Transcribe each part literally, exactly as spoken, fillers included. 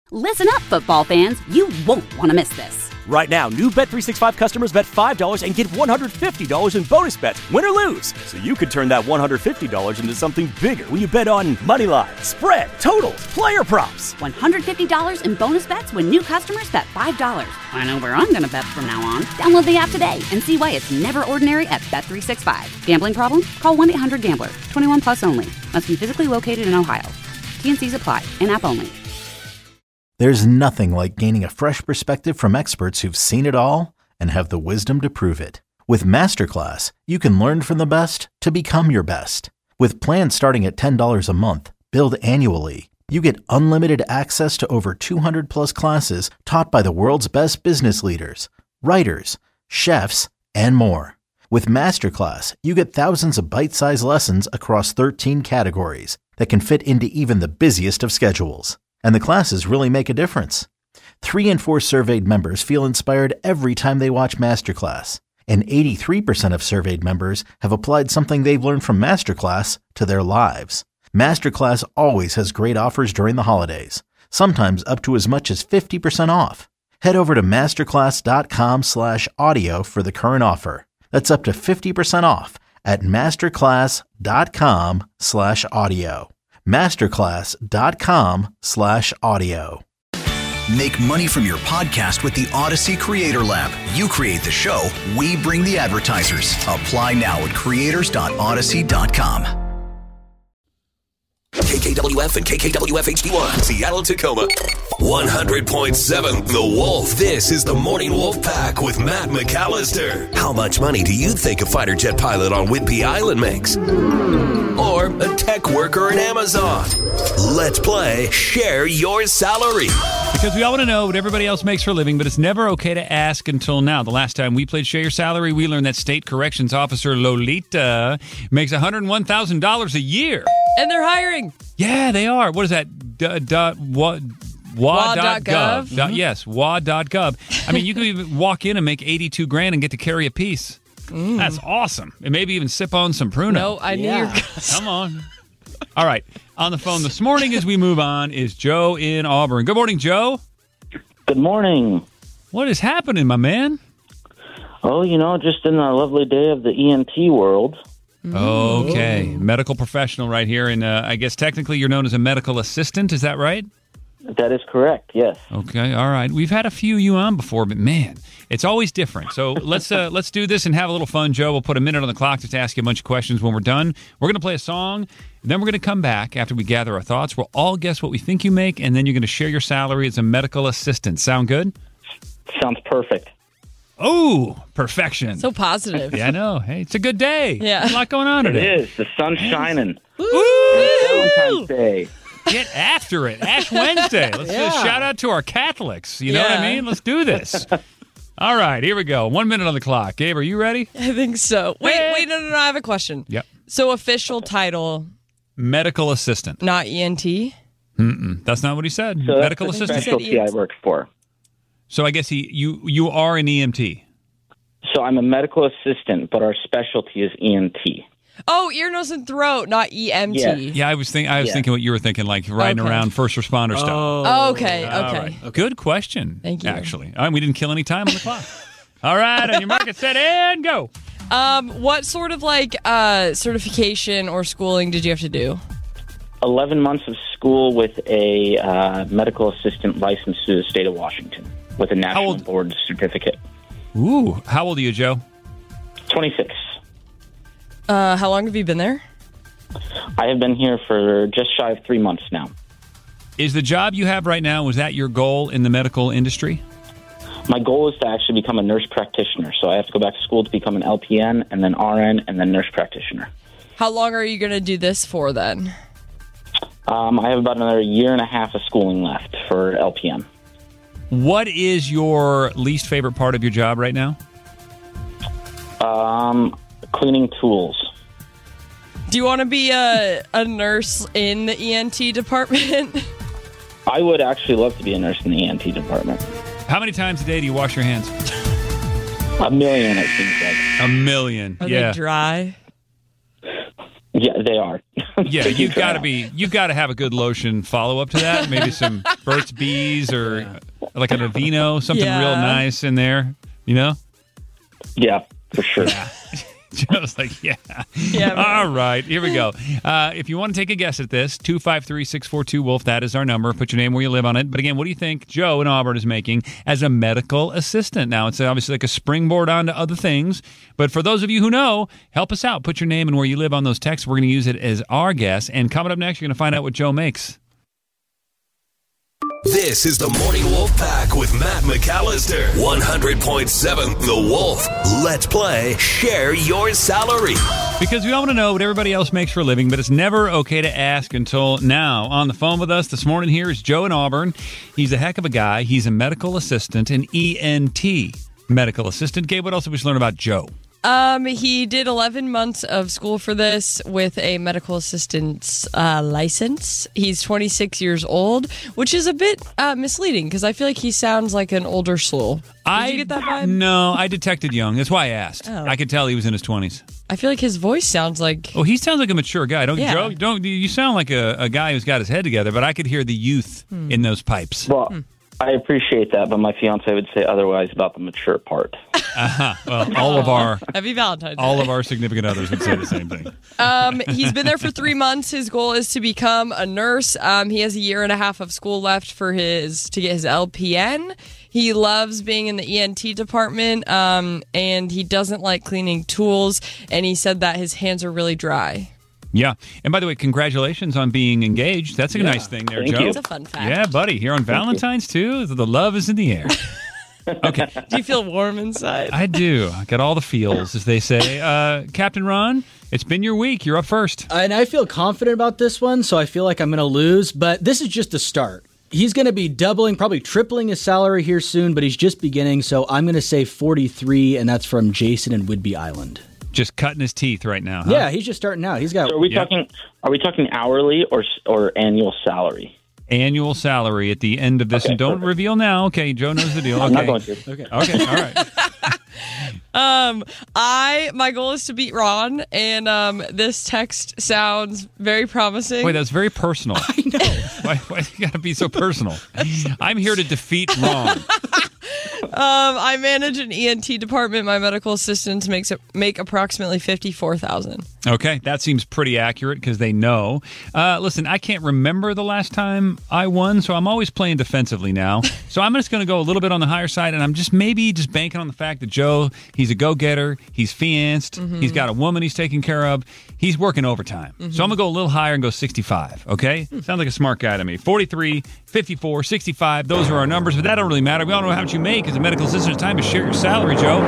Listen up, football fans. You won't want to miss this. Right now, new Bet three sixty-five customers bet five dollars and get one hundred fifty dollars in bonus bets, win or lose. So you could turn that one hundred fifty dollars into something bigger when you bet on money line, spread, totals, player props. one hundred fifty dollars in bonus bets when new customers bet five dollars. I know where I'm going to bet from now on. Download the app today and see why it's never ordinary at Bet three sixty-five. Gambling problem? Call one eight hundred gambler. twenty-one plus only. Must be physically located in Ohio. T N Cs apply. In-app only. There's nothing like gaining a fresh perspective from experts who've seen it all and have the wisdom to prove it. With Masterclass, you can learn from the best to become your best. With plans starting at ten dollars a month, billed annually, you get unlimited access to over two hundred plus classes taught by the world's best business leaders, writers, chefs, and more. With Masterclass, you get thousands of bite-sized lessons across thirteen categories that can fit into even the busiest of schedules. And the classes really make a difference. Three in four surveyed members feel inspired every time they watch Masterclass. And eighty-three percent of surveyed members have applied something they've learned from Masterclass to their lives. Masterclass always has great offers during the holidays, sometimes up to as much as fifty percent off. Head over to masterclass.com slash audio for the current offer. That's up to fifty percent off at masterclass.com slash audio. masterclass.com slash audio. Make money from your podcast with the Odyssey Creator Lab. You create the show, we bring the advertisers. Apply now at creators dot odyssey dot com. K K W F and K K W F H D one, Seattle, Tacoma. one hundred point seven The Wolf. This is the Morning Wolf Pack with Matt McAllister. How much money do you think a fighter jet pilot on Whidbey Island makes? Or a tech worker in Amazon? Let's play Share Your Salary. Because we all want to know what everybody else makes for a living, but it's never okay to ask until now. The last time we played Share Your Salary, we learned that State Corrections Officer Lolita makes one hundred one thousand dollars a year. And they're hiring. Yeah, they are. What is that? D- dot what? W A dot gov. Mm-hmm. Yes, W A dot gov. I mean, you can even walk in and make eighty-two grand and get to carry a piece. Mm. That's awesome. And maybe even sip on some Pruno. No, I yeah. need your Come on. All right. On the phone this morning as we move on is Joe in Auburn. Good morning, Joe. Good morning. What is happening, my man? Oh, you know, just in the lovely day of the E M T world. Okay. Medical professional right here. And uh, I guess technically you're known as a medical assistant. Is that right? That is correct, yes. Okay, all right. We've had a few you on before, but man, it's always different. So let's uh, let's do this and have a little fun, Joe. We'll put a minute on the clock just to ask you a bunch of questions. When we're done, we're going to play a song, and then we're going to come back after we gather our thoughts. We'll all guess what we think you make, and then you're going to share your salary as a medical assistant. Sound good? Sounds perfect. Oh, perfection. So positive. Yeah, I know. Hey, it's a good day. Yeah. There's a lot going on today. It is. The sun's shining. Woo! It's Valentine's Day. Get after it. Ash Wednesday. Let's Yeah. just shout out to our Catholics. You know Yeah. what I mean? Let's do this. All right, here we go. One minute on the clock. Gabe, are you ready? I think so. Wait, Hey. wait, no, no, no. I have a question. Yep. So official title, Medical assistant. not E N T? Mm-mm. That's not what he said. So Medical that's the assistant. specialty I work for. So I guess he you you are an E M T. So I'm a medical assistant, but our specialty is E N T. Oh, ear, nose, and throat, not E M T. Yes. Yeah, I was think I was Yeah. thinking what you were thinking, like riding Okay. around first responder stuff. Oh, okay, okay. All right. Good question. Thank you. Actually, All right, we didn't kill any time on the clock. All right, on your mark, get set, and go. Um, what sort of like uh, certification or schooling did you have to do? eleven months of school with a uh, medical assistant license to the state of Washington with a national old- board certificate. Ooh, how old are you, Joe? twenty-six. Uh, how long have you been there? I have been here for just shy of three months now. Is the job you have right now, was that your goal in the medical industry? My goal is to actually become a nurse practitioner, so I have to go back to school to become an L P N, and then R N, and then nurse practitioner. How long are you going to do this for then? Um, I have about another year and a half of schooling left for L P N. What is your least favorite part of your job right now? Um, cleaning tools. Do you want to be a, a nurse in the E N T department? I would actually love to be a nurse in the E N T department. How many times a day do you wash your hands? A million, it seems like. A million. Are yeah. they dry? Yeah, they are. Yeah, They you've do got to try be. You've got to have a good lotion follow up to that. Maybe some Burt's Bees or like an Aveeno, something Yeah. real nice in there. You know. out. Yeah, for sure. Joe's like, yeah. Yeah, man. All right, here we go. Uh, if you want to take a guess at this, two five three, six four two, Wolf, that is our number. Put your name where you live on it. But again, what do you think Joe in Auburn is making as a medical assistant? Now, it's obviously like a springboard onto other things. But for those of you who know, help us out. Put your name and where you live on those texts. We're going to use it as our guess. And coming up next, you're going to find out what Joe makes. This is the Morning Wolf Pack with Matt McAllister. one hundred point seven The Wolf. Let's play Share Your Salary. Because we all want to know what everybody else makes for a living, but it's never okay to ask until now. On the phone with us this morning here is Joe in Auburn. He's a heck of a guy. He's a medical assistant, an E N T medical assistant. Gabe, what else did we learn about Joe? Um, he did eleven months of school for this with a medical assistant's uh, license. He's twenty-six years old, which is a bit uh, misleading because I feel like he sounds like an older soul. Did I you get that vibe? No, I detected young. That's why I asked. Oh. I could tell he was in his twenties. I feel like his voice sounds like... Oh, he sounds like a mature guy. Don't Yeah. Joe? Don't you sound like a, a guy who's got his head together? But I could hear the youth Hmm. in those pipes. Well, I appreciate that, but my fiance would say otherwise about the mature part. Uh-huh. Well, all of our Happy Valentine's Day. all of our significant others would say the same thing. Um, he's been there for three months. His goal is to become a nurse. Um, he has a year and a half of school left for his to get his L P N. He loves being in the E N T department, um, and he doesn't like cleaning tools. And he said that his hands are really dry. Yeah. And by the way, congratulations on being engaged. That's a nice thing there, Thank Joe. you. It's a fun fact. Yeah, buddy. Here on Valentine's, too. The love is in the air. Okay. Do you feel warm inside? I do. I got all the feels, as they say. Uh, Captain Ron, it's been your week. You're up first. And I feel confident about this one, so I feel like I'm going to lose, but this is just the start. He's going to be doubling, probably tripling his salary here soon, but he's just beginning, so I'm going to say forty-three, and that's from Jason in Whidbey Island. Just cutting his teeth right now, huh? Yeah, he's just starting out. He's got. So are we Yeah. talking? Are we talking hourly or or annual salary? Annual salary at the end of this. Okay, and don't perfect. reveal now. Okay, Joe knows the deal. Okay. I'm not going to. Okay. Okay, all right. Um, I my goal is to beat Ron, and um, this text sounds very promising. Wait, that's very personal. I know. Why, why you got to be so personal? I'm here to defeat Ron. Um, I manage an E N T department. My medical assistants makes it, make approximately fifty-four thousand. Okay, that seems pretty accurate because they know. Uh, listen, I can't remember the last time I won, so I'm always playing defensively now. So I'm just going to go a little bit on the higher side, and I'm just maybe just banking on the fact that Joe, he's a go-getter, he's fianced, Mm-hmm. he's got a woman he's taking care of, he's working overtime. Mm-hmm. So I'm going to go a little higher and go sixty-five, okay? Sounds like a smart guy to me. forty-three, fifty-four, sixty-five, those are our numbers, but that don't really matter. We all know how much you make as a medical assistant. It's time to share your salary, Joe.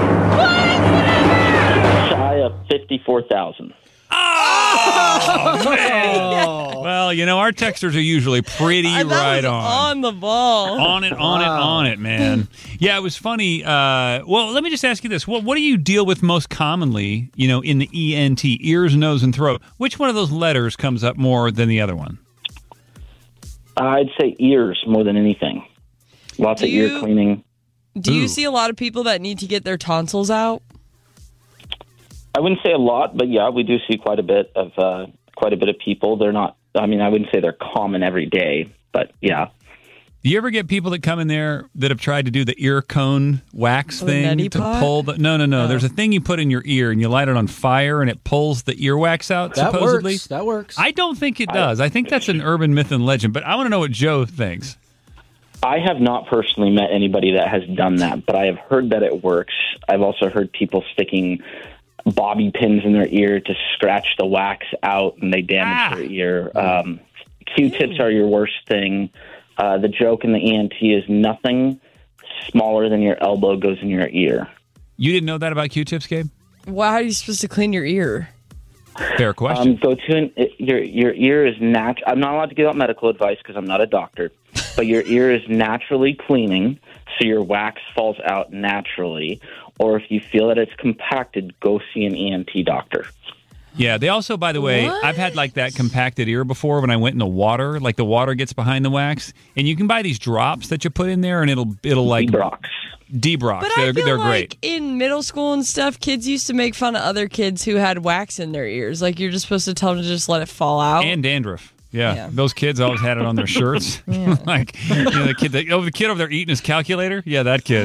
Shy of fifty-four thousand. Oh, man. Well, you know, our texters are usually pretty Uh, that right was on. on the ball. On it, on it, on it, man. Yeah, it was funny. Uh, well, let me just ask you this. What, what do you deal with most commonly, you know, in the E N T, ears, nose, and throat? Which one of those letters comes up more than the other one? I'd say ears more than anything. Lots Do of ear you- cleaning. Do you Ooh. see a lot of people that need to get their tonsils out? I wouldn't say a lot, but yeah, we do see quite a bit of uh, quite a bit of people. They're not. I mean, I wouldn't say they're common every day, but yeah. Do you ever get people that come in there that have tried to do the ear cone wax Oh, the thing neti to pot? pull the? No, no, no. Oh. There's a thing you put in your ear and you light it on fire and it pulls the earwax out. That supposedly, works. That works. I don't think it does. I think that's an urban myth and legend. But I want to know what Joe thinks. I have not personally met anybody that has done that, but I have heard that it works. I've also heard people sticking bobby pins in their ear to scratch the wax out, and they damage Ah. their ear. Um, Q-tips are your worst thing. Uh, the joke in the E N T is nothing smaller than your elbow goes in your ear. You didn't know that about Q-tips, Gabe? Well, how are you supposed to clean your ear? Fair question. Um, go to an, it, your your ear is nat. I'm not allowed to give out medical advice because I'm not a doctor, but your ear is naturally cleaning, so your wax falls out naturally. Or if you feel that it's compacted, go see an E N T doctor. Yeah, they also, by the way, What? I've had like that compacted ear before when I went in the water, like the water gets behind the wax, and you can buy these drops that you put in there, and it'll it'll like Brox. D-Brox. But they're I feel they're like great. in middle school and stuff, kids used to make fun of other kids who had wax in their ears. Like you're just supposed to tell them to just let it fall out. And dandruff. Yeah. Yeah. Those kids always had it on their shirts. Like, you know, the kid, that, oh, the kid over there eating his calculator? Yeah, that kid.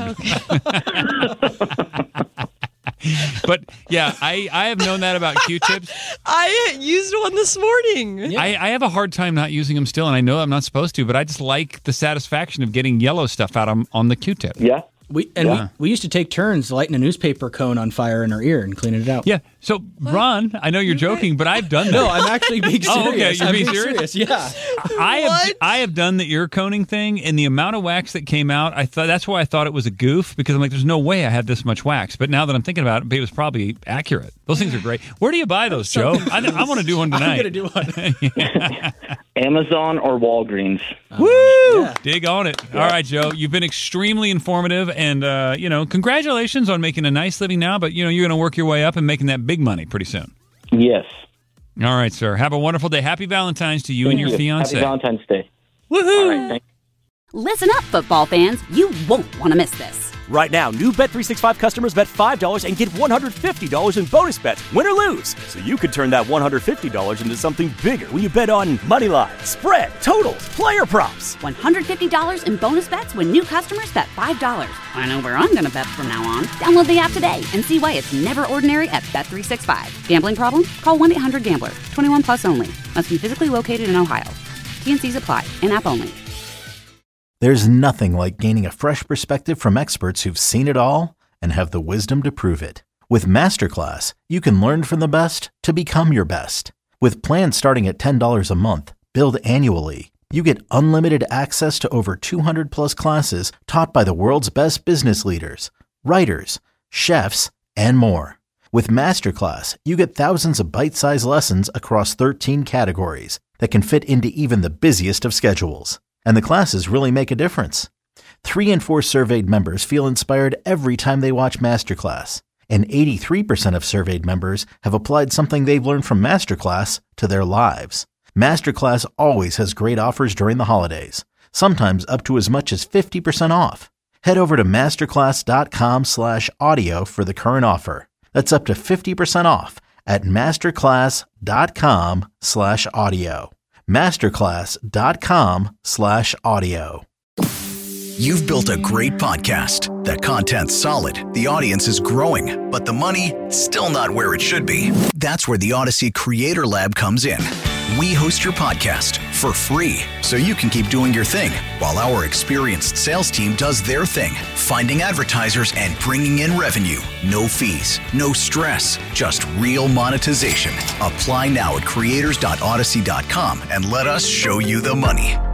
But, yeah, I, I have known that about Q-tips. I used one this morning. I, I have a hard time not using them still, and I know I'm not supposed to, but I just like the satisfaction of getting yellow stuff out on, on the Q-tip. Yeah. We and Yeah. we, we used to take turns lighting a newspaper cone on fire in our ear and cleaning it out. Yeah. So, Ron, I know you're joking, but I've done that. No, I'm actually being serious. Oh, okay. You're I'm being being serious? Yeah. I have What? I have done the ear coning thing, and the amount of wax that came out, I thought that's why I thought it was a goof, because I'm like, there's no way I had this much wax. But now that I'm thinking about it, it was probably accurate. Those things are great. Where do you buy those, Joe? I, I want to do one tonight. I'm going to do one. Amazon or Walgreens. Woo! Yeah. Dig on it. All right, Joe. You've been extremely informative, and uh, you know, congratulations on making a nice living now. But you know, you're going to work your way up and making that big money pretty soon. Yes. All right, sir. Have a wonderful day. Happy Valentine's to you and your Happy fiance. Valentine's Day. Woohoo! All right, thank Listen up, football fans. You won't want to miss this. Right now, new Bet three sixty-five customers bet five dollars and get one hundred fifty dollars in bonus bets, win or lose. So you could turn that one hundred fifty dollars into something bigger when you bet on money line, spread, totals, player props. one hundred fifty dollars in bonus bets when new customers bet five dollars. I know where I'm going to bet from now on. Download the app today and see why it's never ordinary at Bet three sixty-five. Gambling problem? Call one eight hundred gambler. twenty-one plus only. Must be physically located in Ohio. T N Cs apply. In-app only. There's nothing like gaining a fresh perspective from experts who've seen it all and have the wisdom to prove it. With Masterclass, you can learn from the best to become your best. With plans starting at ten dollars a month, billed annually, you get unlimited access to over two hundred plus classes taught by the world's best business leaders, writers, chefs, and more. With Masterclass, you get thousands of bite-sized lessons across thirteen categories that can fit into even the busiest of schedules. And the classes really make a difference. Three in four surveyed members feel inspired every time they watch Masterclass. And eighty-three percent of surveyed members have applied something they've learned from Masterclass to their lives. Masterclass always has great offers during the holidays, sometimes up to as much as fifty percent off. Head over to masterclass.com slash audio for the current offer. That's up to fifty percent off at masterclass.com slash audio. Masterclass.com slash audio. You've built a great podcast. The content's solid, the audience is growing, but the money still not where it should be. That's where the Odyssey Creator Lab comes in. We host your podcast for free so you can keep doing your thing while our experienced sales team does their thing, finding advertisers and bringing in revenue. No fees, no stress, just real monetization. Apply now at creators dot odyssey dot com and let us show you the money.